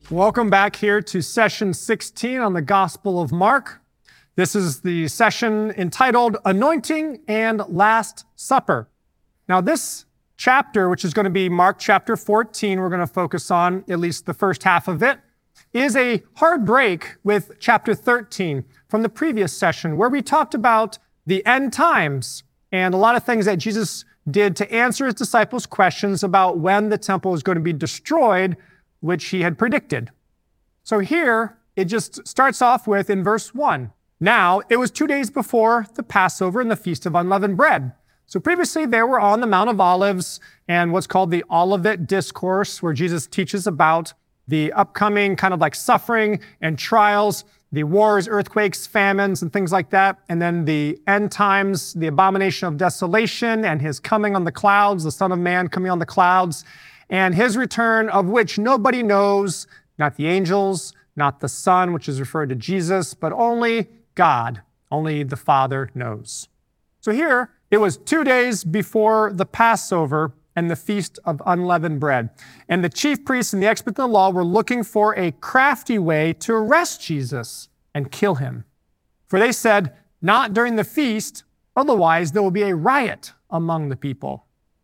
Welcome back here to session 16 on the Gospel of Mark. This is the session entitled Anointing and Last Supper. Now this chapter, which is going to be Mark chapter 14, we're going to focus on at least the first half of it, is a hard break with chapter 13 from the previous session where we talked about the end times and a lot of things that Jesus did to answer his disciples' questions about when the temple is going to be destroyed, which he had predicted. So here, it just starts off with in verse 1. Now, it was 2 days before the Passover and the Feast of Unleavened Bread. So previously, they were on the Mount of Olives and what's called the Olivet Discourse, where Jesus teaches about the upcoming kind of like suffering and trials, the wars, earthquakes, famines, and things like that. And then the end times, the abomination of desolation and his coming on the clouds, the Son of Man coming on the clouds, and his return, of which nobody knows, not the angels, not the Son, which is referred to Jesus, but only God, only the Father knows. So here, it was 2 days before the Passover and the Feast of Unleavened Bread. And the chief priests and the experts in the law were looking for a crafty way to arrest Jesus and kill him. For they said, not during the feast, otherwise there will be a riot among the people.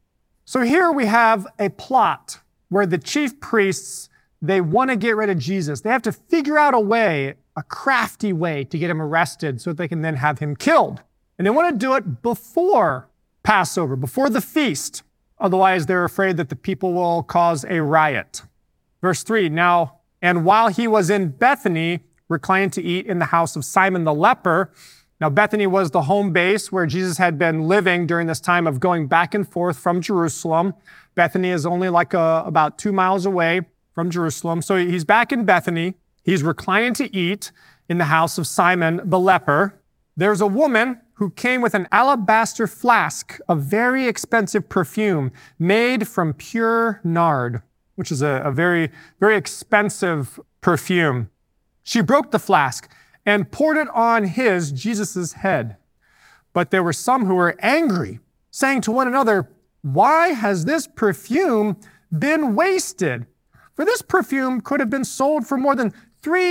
So here we have a plot where the chief priests, they want to get rid of Jesus. They have to figure out a way, a crafty way to get him arrested so that they can then have him killed. And they want to do it before Passover, before the feast. Otherwise, they're afraid that the people will cause a riot. Verse 3, now, and while he was in Bethany, reclining to eat in the house of Simon the leper. Now, Bethany was the home base where Jesus had been living during this time of going back and forth from Jerusalem. Bethany is only like about 2 miles away from Jerusalem. So he's back in Bethany. He's reclining to eat in the house of Simon the leper. There's a woman who came with an alabaster flask of very expensive perfume made from pure nard, which is a very, very expensive perfume. She broke the flask and poured it on Jesus' head. But there were some who were angry, saying to one another, why has this perfume been wasted? For this perfume could have been sold for more than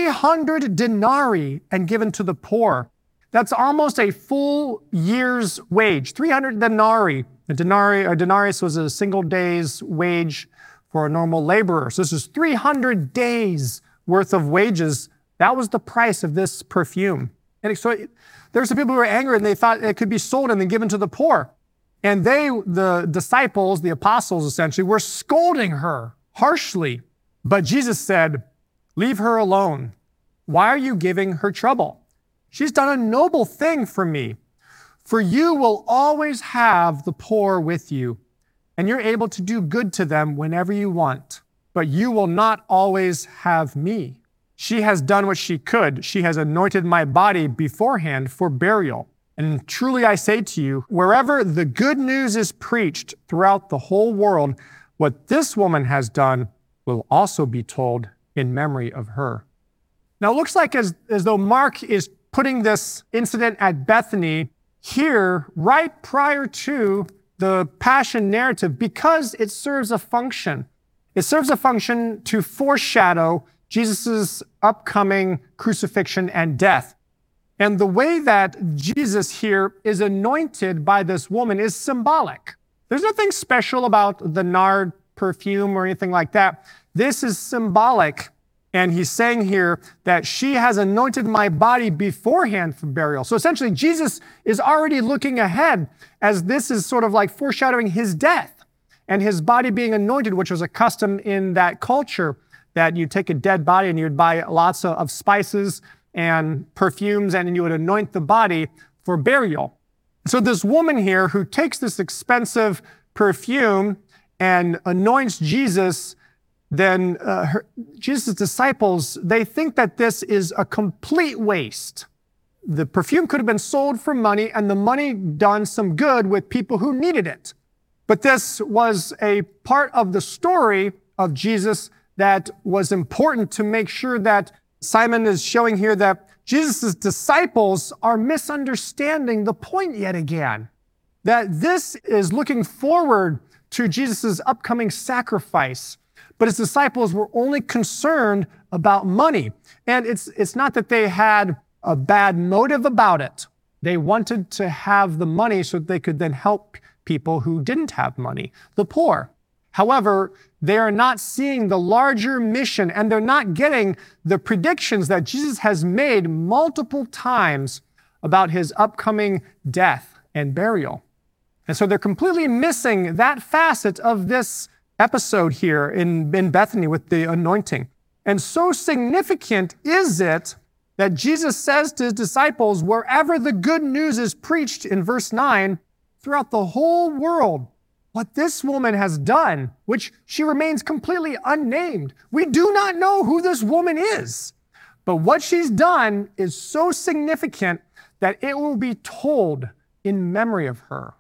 300 denarii and given to the poor. That's almost a full year's wage, 300 denarii. A denarius was a single day's wage for a normal laborer. So this is 300 days worth of wages. That was the price of this perfume. And so there's some people who were angry and they thought it could be sold and then given to the poor. And they, the disciples, the apostles essentially, were scolding her harshly. But Jesus said, leave her alone. Why are you giving her trouble? She's done a noble thing for me. For you will always have the poor with you, and you're able to do good to them whenever you want. But you will not always have me. She has done what she could. She has anointed my body beforehand for burial. And truly I say to you, wherever the good news is preached throughout the whole world, what this woman has done will also be told in memory of her. Now it looks like as though Mark is putting this incident at Bethany here right prior to the Passion narrative because it serves a function. It serves a function to foreshadow Jesus' upcoming crucifixion and death. And the way that Jesus here is anointed by this woman is symbolic. There's nothing special about the nard perfume or anything like that. This is symbolic. And he's saying here that she has anointed my body beforehand for burial. So essentially, Jesus is already looking ahead as this is sort of like foreshadowing his death and his body being anointed, which was a custom in that culture, that you take a dead body and you would buy lots of spices and perfumes and you would anoint the body for burial. So this woman here who takes this expensive perfume and anoints Jesus, then Jesus' disciples, they think that this is a complete waste. The perfume could have been sold for money and the money done some good with people who needed it. But this was a part of the story of Jesus that was important to make sure that Simon is showing here that Jesus' disciples are misunderstanding the point yet again. That this is looking forward to Jesus' upcoming sacrifice, But his disciples were only concerned about money. And it's not that they had a bad motive about it. They wanted to have the money so that they could then help people who didn't have money, the poor. However, they are not seeing the larger mission, and they're not getting the predictions that Jesus has made multiple times about his upcoming death and burial. And so they're completely missing that facet of this episode here in Bethany with the anointing. And so significant is it that Jesus says to his disciples, wherever the good news is preached in verse 9, throughout the whole world, what this woman has done, which she remains completely unnamed. We do not know who this woman is, but what she's done is so significant that it will be told in memory of her.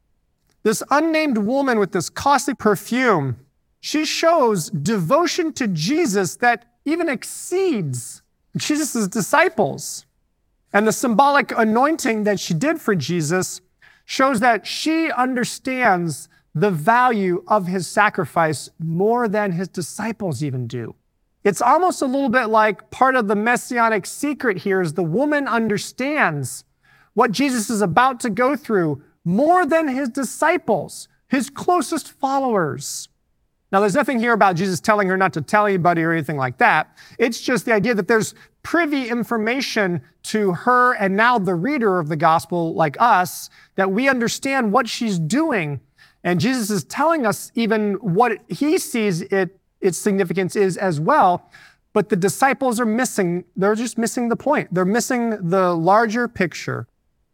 This unnamed woman with this costly perfume, she shows devotion to Jesus that even exceeds Jesus' disciples. And the symbolic anointing that she did for Jesus shows that she understands the value of his sacrifice more than his disciples even do. It's almost a little bit like part of the messianic secret here is the woman understands what Jesus is about to go through more than his disciples, his closest followers. Now, there's nothing here about Jesus telling her not to tell anybody or anything like that. It's just the idea that there's privy information to her and now the reader of the gospel, like us, that we understand what she's doing. And Jesus is telling us even what he sees its significance is as well. But the disciples are missing. They're just missing the point. They're missing the larger picture.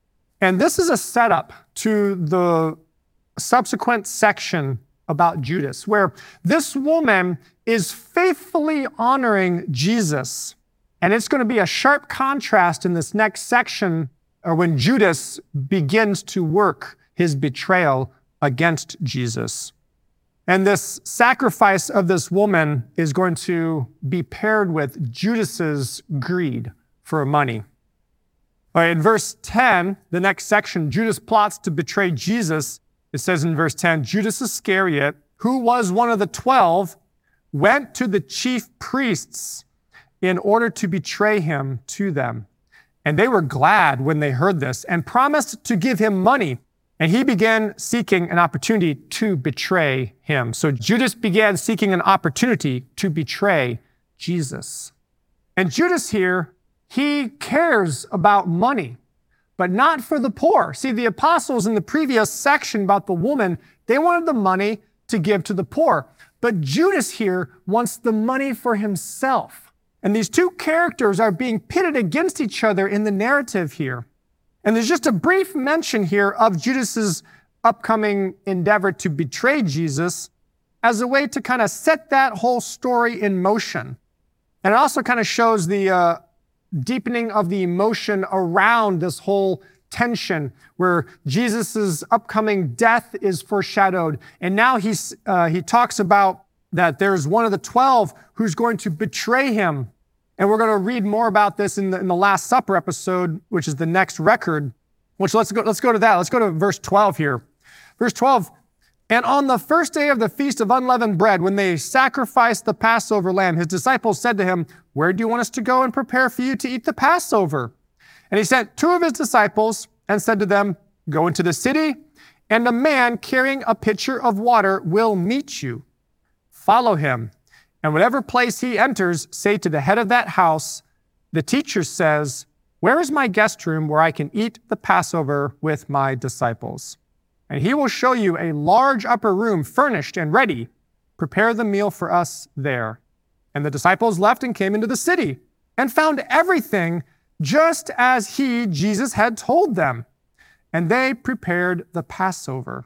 And this is a setup to the subsequent section about Judas, where this woman is faithfully honoring Jesus. And it's going to be a sharp contrast in this next section, or when Judas begins to work his betrayal against Jesus. And this sacrifice of this woman is going to be paired with Judas's greed for money. All right, in verse 10, the next section, Judas plots to betray Jesus. It says in verse 10, Judas Iscariot, who was one of the 12, went to the chief priests in order to betray him to them. And they were glad when they heard this and promised to give him money. And he began seeking an opportunity to betray him. So Judas began seeking an opportunity to betray Jesus. And Judas here, he cares about money, but not for the poor. See, the apostles in the previous section about the woman, they wanted the money to give to the poor. But Judas here wants the money for himself. And these two characters are being pitted against each other in the narrative here. And there's just a brief mention here of Judas's upcoming endeavor to betray Jesus as a way to kind of set that whole story in motion. And it also kind of shows the deepening of the emotion around this whole tension where Jesus's upcoming death is foreshadowed. And now he talks about that there's one of the 12 who's going to betray him. And we're going to read more about this in the Last Supper episode, which is the next record, which let's go to that. Let's go to verse 12 here. Verse 12, and on the first day of the Feast of Unleavened Bread, when they sacrificed the Passover lamb, his disciples said to him, where do you want us to go and prepare for you to eat the Passover? And he sent 2 of his disciples and said to them, go into the city, and a man carrying a pitcher of water will meet you. Follow him. And whatever place he enters, say to the head of that house, the teacher says, where is my guest room where I can eat the Passover with my disciples? And he will show you a large upper room furnished and ready. Prepare the meal for us there. And the disciples left and came into the city and found everything just as he, Jesus, had told them. And they prepared the Passover.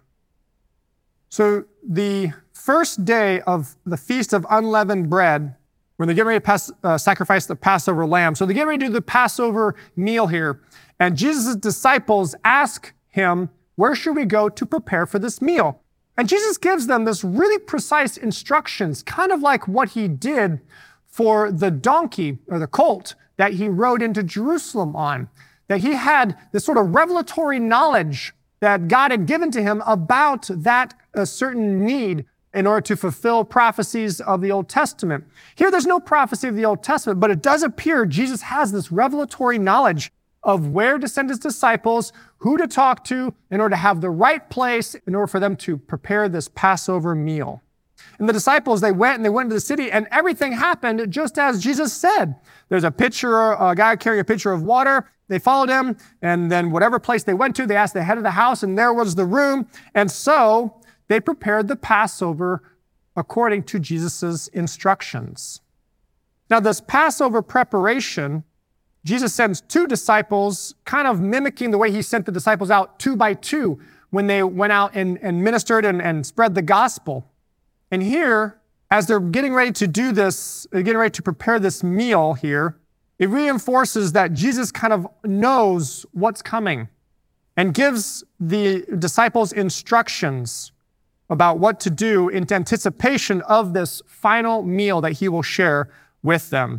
So the first day of the Feast of Unleavened Bread, when they get ready to sacrifice the Passover lamb, so they get ready to do the Passover meal here, and Jesus' disciples ask him, where should we go to prepare for this meal? And Jesus gives them this really precise instructions, kind of like what he did for the donkey or the colt that he rode into Jerusalem on, that he had this sort of revelatory knowledge that God had given to him about that certain need in order to fulfill prophecies of the Old Testament. Here, there's no prophecy of the Old Testament, but it does appear Jesus has this revelatory knowledge of where to send his disciples, who to talk to, in order to have the right place, in order for them to prepare this Passover meal. And the disciples, they went into the city, and everything happened just as Jesus said. There's a guy carrying a pitcher of water. They followed him, and then whatever place they went to, they asked the head of the house, and there was the room. And so they prepared the Passover according to Jesus' instructions. Now, this Passover preparation, Jesus sends two disciples, kind of mimicking the way he sent the disciples out 2 by 2 when they went out and ministered and spread the gospel. And here, as they're getting ready to do this, they're getting ready to prepare this meal here, it reinforces that Jesus kind of knows what's coming and gives the disciples instructions about what to do in anticipation of this final meal that he will share with them.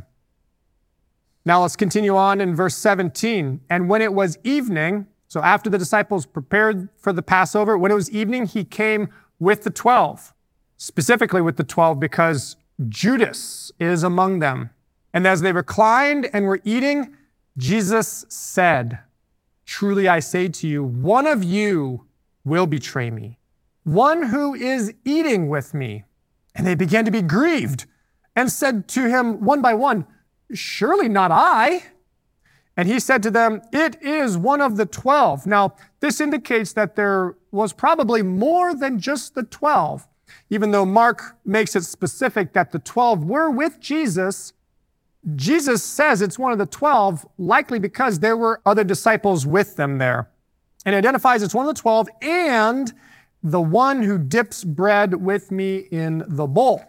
Now let's continue on in verse 17. And when it was evening, so after the disciples prepared for the Passover, when it was evening, he came with the 12, specifically with the 12 because Judas is among them. And as they reclined and were eating, Jesus said, "Truly I say to you, one of you will betray me, one who is eating with me." And they began to be grieved and said to him one by one, "Surely not I." And he said to them, "It is one of the 12. Now, this indicates that there was probably more than just the 12. Even though Mark makes it specific that the 12 were with Jesus, Jesus says it's one of the 12, likely because there were other disciples with them there. And identifies it's one of the 12 and the one who dips bread with me in the bowl.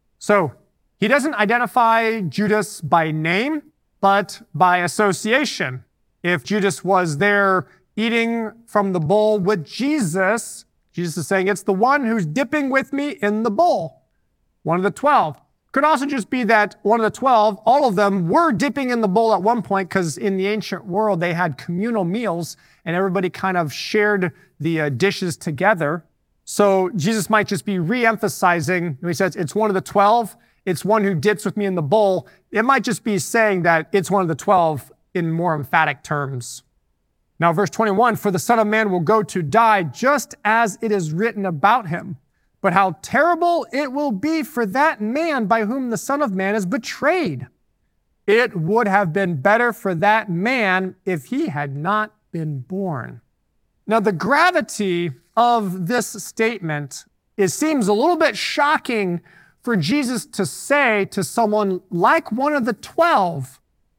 So he doesn't identify Judas by name, but by association. If Judas was there eating from the bowl with Jesus, Jesus is saying it's the one who's dipping with me in the bowl, one of the 12. Could also just be that one of the 12, all of them were dipping in the bowl at one point because in the ancient world they had communal meals and everybody kind of shared the dishes together. So Jesus might just be re-emphasizing, when he says it's one of the 12, it's one who dips with me in the bowl. It might just be saying that it's one of the 12 in more emphatic terms. Now, verse 21, "For the Son of Man will go to die just as it is written about him. But how terrible it will be for that man by whom the Son of Man is betrayed. It would have been better for that man if he had not been born." Now, the gravity of this statement, it seems a little bit shocking for Jesus to say to someone like one of the 12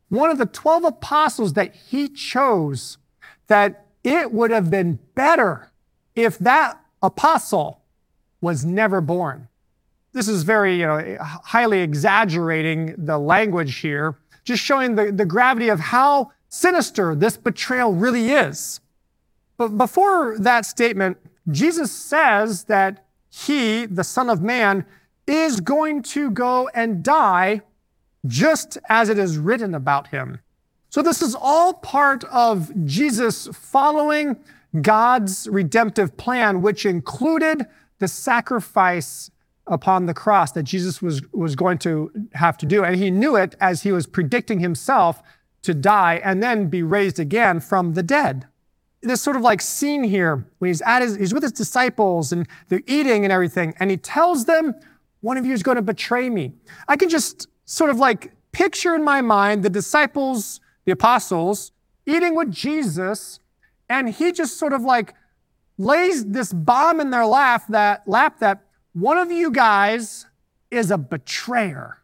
apostles that he chose, that it would have been better if that apostle was never born. This is very, highly exaggerating the language here, just showing the gravity of how sinister this betrayal really is. But before that statement, Jesus says that he, the Son of Man, is going to go and die just as it is written about him. So this is all part of Jesus following God's redemptive plan, which included the sacrifice upon the cross that Jesus was going to have to do. And he knew it as he was predicting himself to die and then be raised again from the dead. This sort of like scene here, when he's with his disciples and they're eating and everything, and he tells them, "One of you is going to betray me." I can just sort of like picture in my mind the disciples, the apostles, eating with Jesus, and he just sort of like lays this bomb in their lap that one of you guys is a betrayer.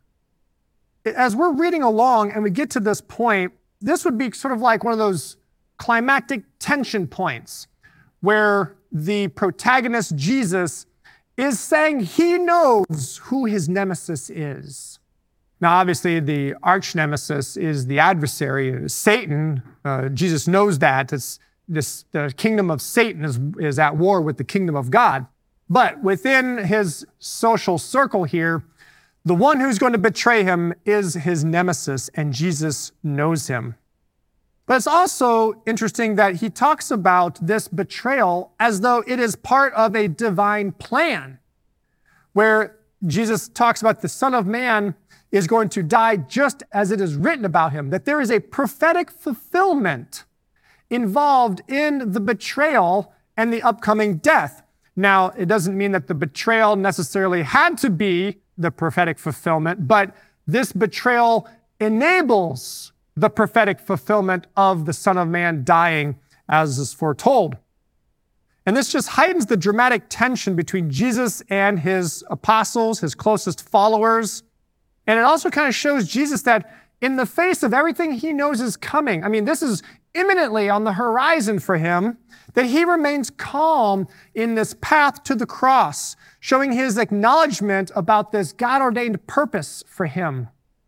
As we're reading along and we get to this point, this would be sort of like one of those climactic tension points where the protagonist, Jesus, is saying he knows who his nemesis is. Now, obviously, the arch nemesis is the adversary, Satan. Jesus knows that. The kingdom of Satan is at war with the kingdom of God. But within his social circle here, the one who's going to betray him is his nemesis, and Jesus knows him. But it's also interesting that he talks about this betrayal as though it is part of a divine plan, where Jesus talks about the Son of Man is going to die just as it is written about him, that there is a prophetic fulfillment involved in the betrayal and the upcoming death. Now, it doesn't mean that the betrayal necessarily had to be the prophetic fulfillment, but this betrayal enables the prophetic fulfillment of the Son of Man dying as is foretold. And this just heightens the dramatic tension between Jesus and his apostles, his closest followers. And it also kind of shows Jesus that in the face of everything he knows is coming, I mean, this is imminently on the horizon for him, that he remains calm in this path to the cross, showing his acknowledgement about this God-ordained purpose for him.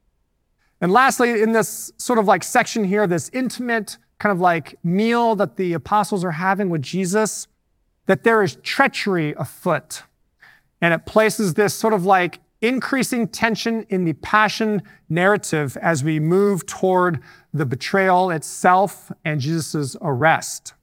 And lastly, in this sort of like section here, this intimate kind of like meal that the apostles are having with Jesus, that there is treachery afoot. And it places this sort of like increasing tension in the passion narrative as we move toward the betrayal itself and Jesus' arrest.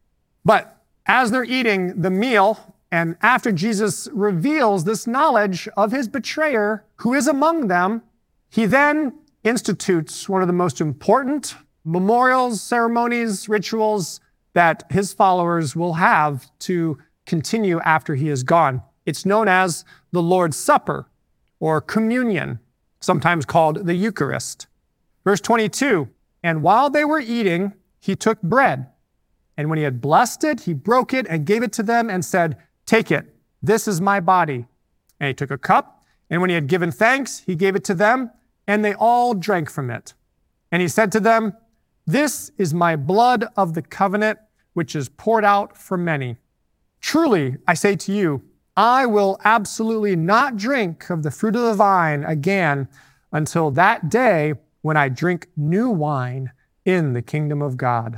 But as they're eating the meal, and after Jesus reveals this knowledge of his betrayer who is among them, he then institutes one of the most important memorials, ceremonies, rituals that his followers will have to continue after he is gone. It's known as the Lord's Supper or communion, sometimes called the Eucharist. Verse 22, and while they were eating, he took bread. And when he had blessed it, he broke it and gave it to them and said, take it, this is my body. And he took a cup, and when he had given thanks, he gave it to them, and they all drank from it. And he said to them, this is my blood of the covenant, which is poured out for many. Truly, I say to you, I will absolutely not drink of the fruit of the vine again until that day when I drink new wine in the kingdom of God.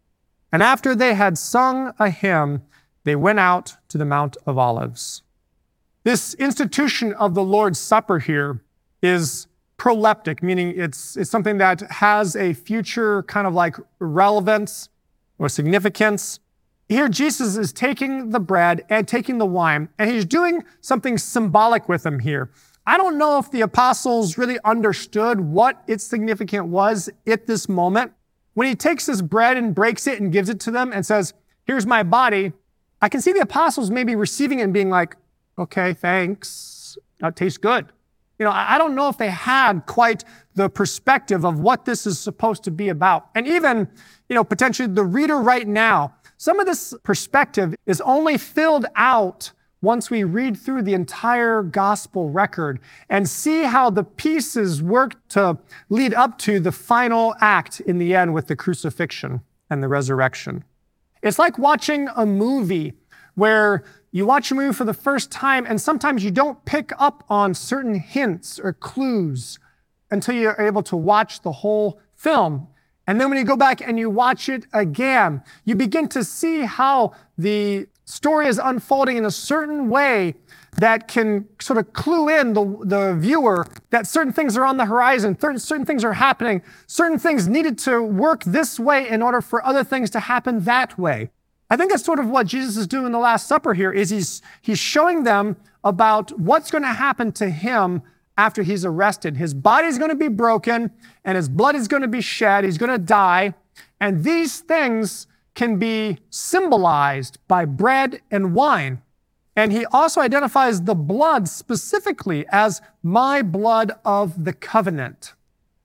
And after they had sung a hymn, they went out to the Mount of Olives. This institution of the Lord's Supper here is proleptic, meaning it's something that has a future kind of like relevance or significance. Here, Jesus is taking the bread and taking the wine, and he's doing something symbolic with them here. I don't know if the apostles really understood what its significance was at this moment. When he takes this bread and breaks it and gives it to them and says, here's my body, I can see the apostles maybe receiving it and being like, okay, thanks. That tastes good. You know, I don't know if they had quite the perspective of what this is supposed to be about. And even, potentially the reader right now, some of this perspective is only filled out once we read through the entire gospel record and see how the pieces work to lead up to the final act in the end with the crucifixion and the resurrection. It's like watching a movie where you watch a movie for the first time and sometimes you don't pick up on certain hints or clues until you're able to watch the whole film. And then when you go back and you watch it again, you begin to see how the story is unfolding in a certain way that can sort of clue in the viewer that certain things are on the horizon, certain things are happening, certain things needed to work this way in order for other things to happen that way. I think that's sort of what Jesus is doing in the Last Supper here, is he's showing them about what's going to happen to him after he's arrested. His body's going to be broken and his blood is going to be shed. He's going to die. And these things can be symbolized by bread and wine. And he also identifies the blood specifically as my blood of the covenant.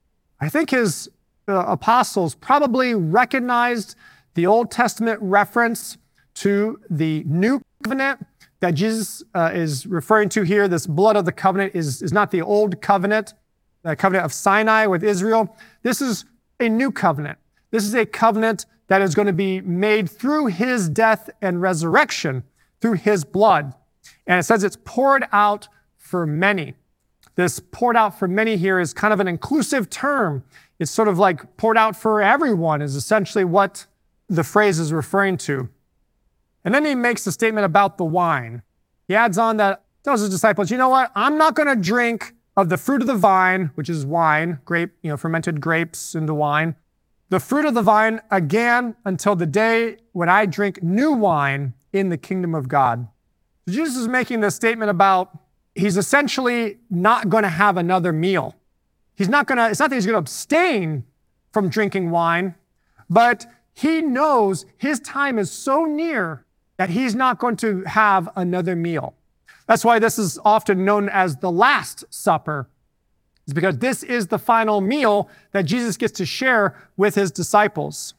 I think his apostles probably recognized the Old Testament reference to the new covenant that Jesus is referring to here. This blood of the covenant is not the old covenant, the covenant of Sinai with Israel. This is a new covenant. This is a covenant that is going to be made through his death and resurrection, through his blood. And it says it's poured out for many. This poured out for many here is kind of an inclusive term. It's sort of like poured out for everyone is essentially what the phrase is referring to. And then he makes a statement about the wine. He adds on that, tells his disciples, you know what? I'm not going to drink of the fruit of the vine, which is wine, fermented grapes into wine. The fruit of the vine again until the day when I drink new wine in the kingdom of God. Jesus is making this statement about he's essentially not going to have another meal. It's not that he's going to abstain from drinking wine, but he knows his time is so near that he's not going to have another meal. That's why this is often known as the Last Supper. It's because this is the final meal that Jesus gets to share with his disciples.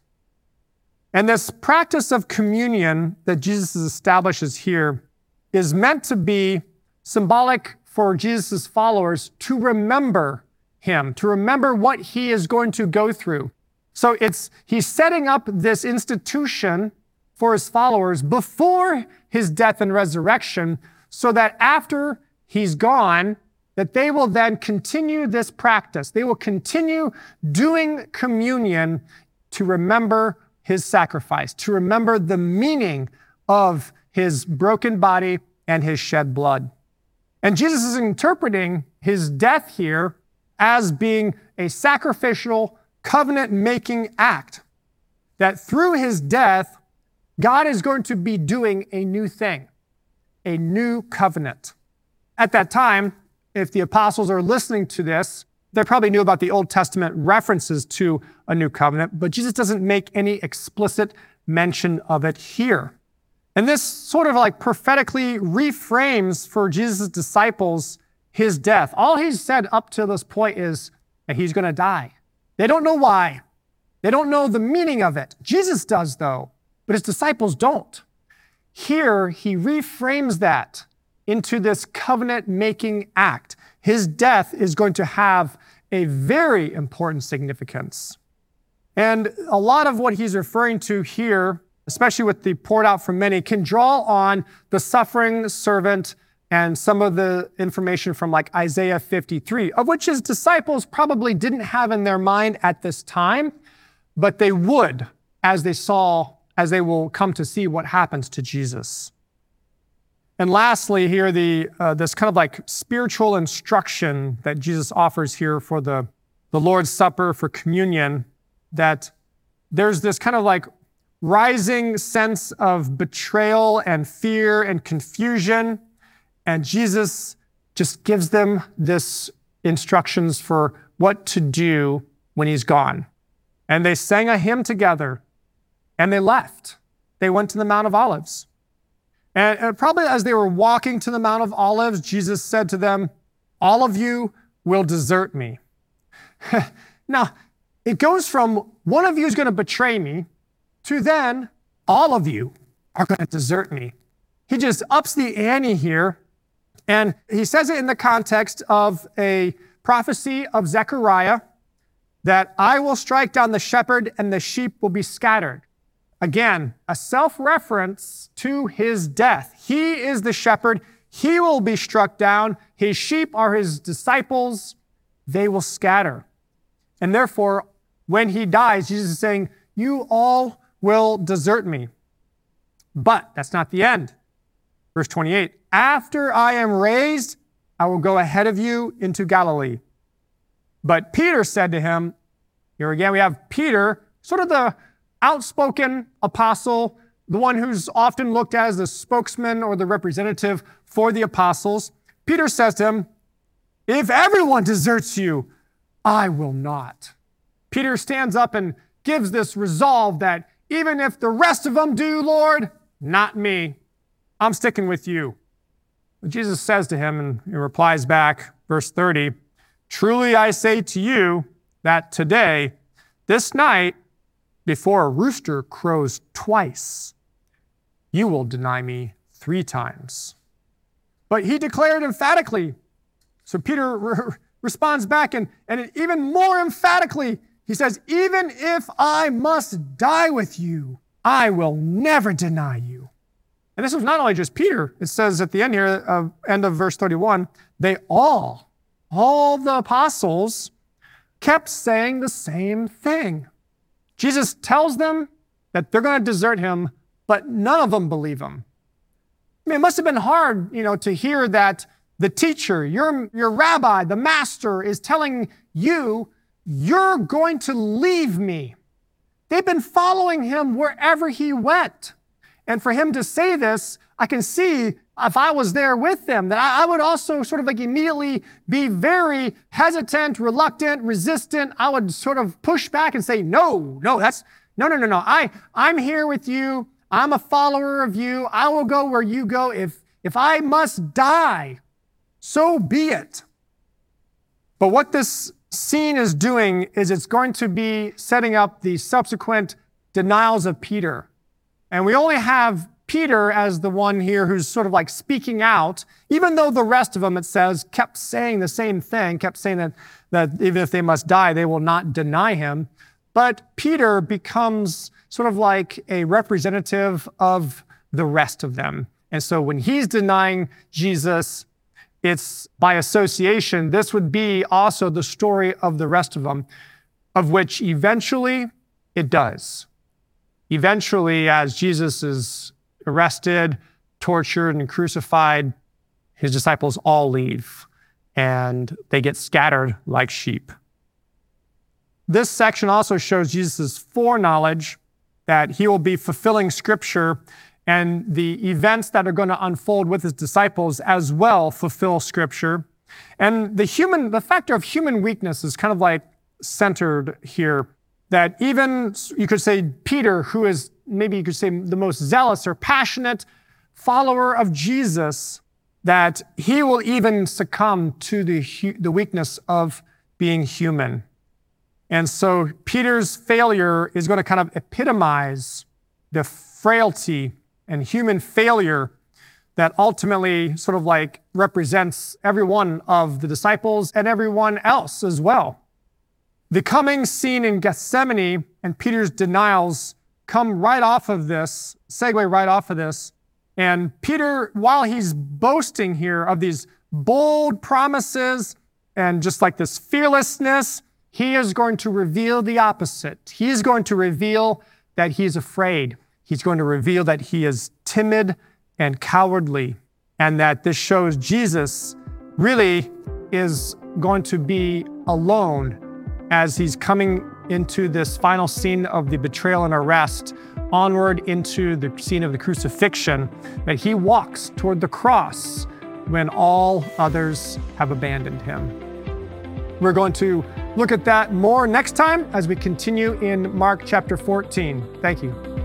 And this practice of communion that Jesus establishes here is meant to be symbolic for Jesus' followers to remember him, to remember what he is going to go through. So he's setting up this institution for his followers before his death and resurrection, so that after he's gone, that they will then continue this practice. They will continue doing communion to remember his sacrifice, to remember the meaning of his broken body and his shed blood. And Jesus is interpreting his death here as being a sacrificial, covenant-making act. That through his death, God is going to be doing a new thing, a new covenant. At that time, if the apostles are listening to this, they probably knew about the Old Testament references to a new covenant, but Jesus doesn't make any explicit mention of it here. And this sort of like prophetically reframes for Jesus' disciples his death. All he's said up to this point is that he's going to die. They don't know why. They don't know the meaning of it. Jesus does, though, but his disciples don't. Here, he reframes that into this covenant-making act. His death is going to have a very important significance. And a lot of what he's referring to here, especially with the poured out for many, can draw on the suffering servant and some of the information from like Isaiah 53, of which his disciples probably didn't have in their mind at this time, but they would as they will come to see what happens to Jesus. And lastly, here, this kind of like spiritual instruction that Jesus offers here for the Lord's Supper, for communion, that there's this kind of like rising sense of betrayal and fear and confusion. And Jesus just gives them this instructions for what to do when he's gone. And they sang a hymn together and they left. They went to the Mount of Olives. And probably as they were walking to the Mount of Olives, Jesus said to them, "All of you will desert me." Now, it goes from one of you is going to betray me to then all of you are going to desert me. He just ups the ante here. And he says it in the context of a prophecy of Zechariah that I will strike down the shepherd and the sheep will be scattered. Again, a self-reference to his death. He is the shepherd. He will be struck down. His sheep are his disciples. They will scatter. And therefore, when he dies, Jesus is saying, you all will desert me. But that's not the end. Verse 28, after I am raised, I will go ahead of you into Galilee. But Peter said to him, here again we have Peter, sort of the outspoken apostle, the one who's often looked at as the spokesman or the representative for the apostles. Peter says to him, if everyone deserts you, I will not. Peter stands up and gives this resolve that even if the rest of them do, Lord, not me. I'm sticking with you. But Jesus says to him, and he replies back, verse 30, truly I say to you that today, this night, before a rooster crows twice, you will deny me 3 times. But he declared emphatically. So Peter responds back, and even more emphatically, he says, even if I must die with you, I will never deny you. And this was not only just Peter. It says at the end here, end of verse 31, they all the apostles kept saying the same thing. Jesus tells them that they're going to desert him, but none of them believe him. I mean, it must have been hard, to hear that the teacher, your rabbi, the master is telling you, you're going to leave me. They've been following him wherever he went. And for him to say this I can see if I was there with them, that I would also sort of like immediately be very hesitant, reluctant, resistant. I would sort of push back and say, no, no. I'm here with you. I'm a follower of you. I will go where you go. If I must die, so be it. But what this scene is doing is it's going to be setting up the subsequent denials of Peter. And we only have Peter as the one here who's sort of like speaking out, even though the rest of them, it says, kept saying the same thing, kept saying that even if they must die, they will not deny him. But Peter becomes sort of like a representative of the rest of them. And so when he's denying Jesus, it's by association. This would be also the story of the rest of them, of which eventually it does. Eventually, as Jesus is arrested, tortured, and crucified, his disciples all leave, and they get scattered like sheep. This section also shows Jesus' foreknowledge that he will be fulfilling Scripture, and the events that are going to unfold with his disciples as well fulfill Scripture. And the factor of human weakness is kind of like centered here, that even, you could say, Peter, who is maybe you could say the most zealous or passionate follower of Jesus, that he will even succumb to the weakness of being human. And so Peter's failure is going to kind of epitomize the frailty and human failure that ultimately sort of like represents every one of the disciples and everyone else as well. The coming scene in Gethsemane and Peter's denials come right off of this, segue right off of this. And Peter, while he's boasting here of these bold promises and just like this fearlessness, he is going to reveal the opposite. He's going to reveal that he's afraid. He's going to reveal that he is timid and cowardly, and that this shows Jesus really is going to be alone as he's coming into this final scene of the betrayal and arrest, onward into the scene of the crucifixion, that he walks toward the cross when all others have abandoned him. We're going to look at that more next time as we continue in Mark chapter 14. Thank you.